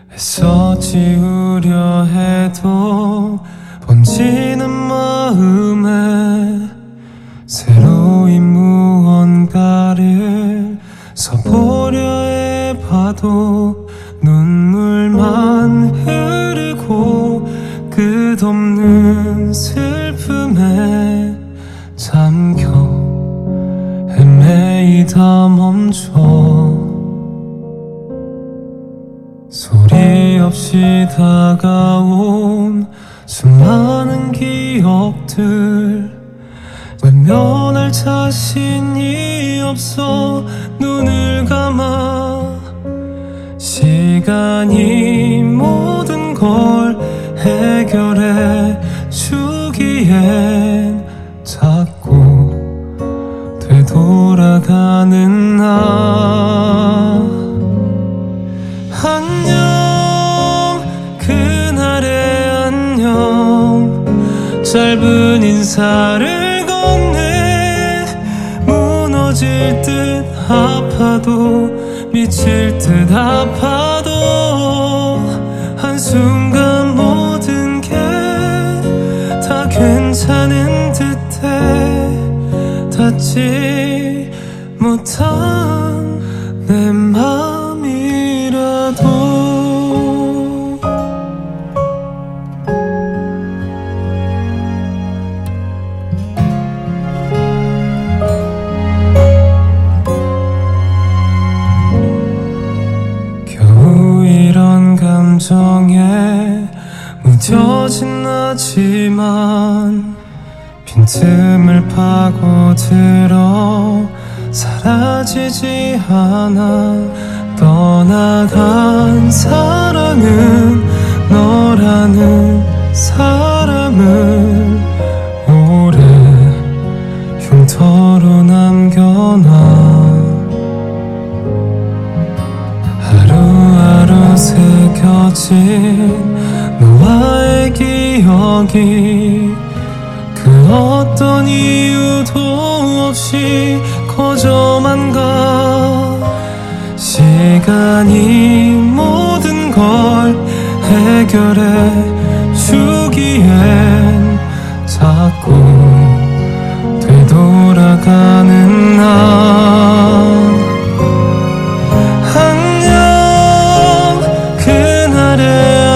애써 지우려 해도 번지는 마음에 새로운 무언가를 써보려 해봐도 눈물만 흐르고 끝없는 슬픔에 잠겨 헤매이다 멈춰 소리 없이 다가온 수많은 기억들 외면할 자신이 없어 눈을 감아 시간이 모든 걸 해결해 주기엔 자꾸 되돌아가는 나 안녕 그날의 안녕 짧은 인사를 건네 무너질 듯 아파도 미칠 듯 아파도 한순간 모든 게 다 괜찮은 듯해 닿지 못한 내 맘이라도 겨우 이런 감정에 무뎌진 나지만 빈틈을 파고들어 사라지지 않아 떠나간 사랑은 너라는 사람을 오래 흉터로 남겨놔 하루하루 새겨진 너와의 기억이 그 어떤 이유도 없이 커져만 가 시간이 모든 걸 해결해 주기엔 자꾸 되돌아가는 나 안녕 그날의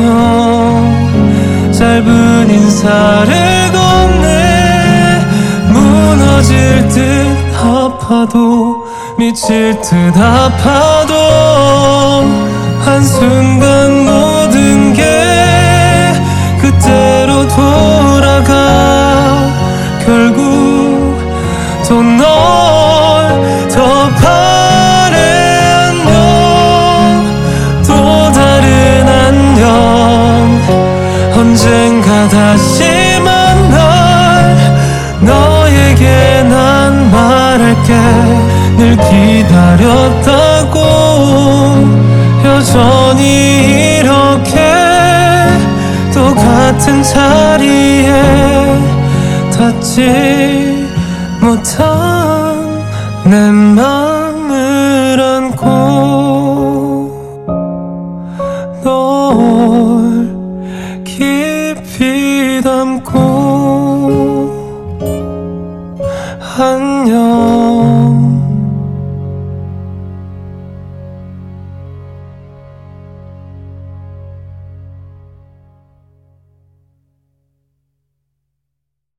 안녕 짧은 인사를 건네 무너질 듯 아파도 미칠 듯 아파도 한순간 모든 게 그때로 돌아가 결국 또 널 더 바래 안녕 또 다른 안녕 언젠가 다시 만날 너에게 난 말할게 늘 기다렸다고 여전히 이렇게 똑같은 자리에 닿지 못한 내 맘을 안고 널 깊이 담고 안녕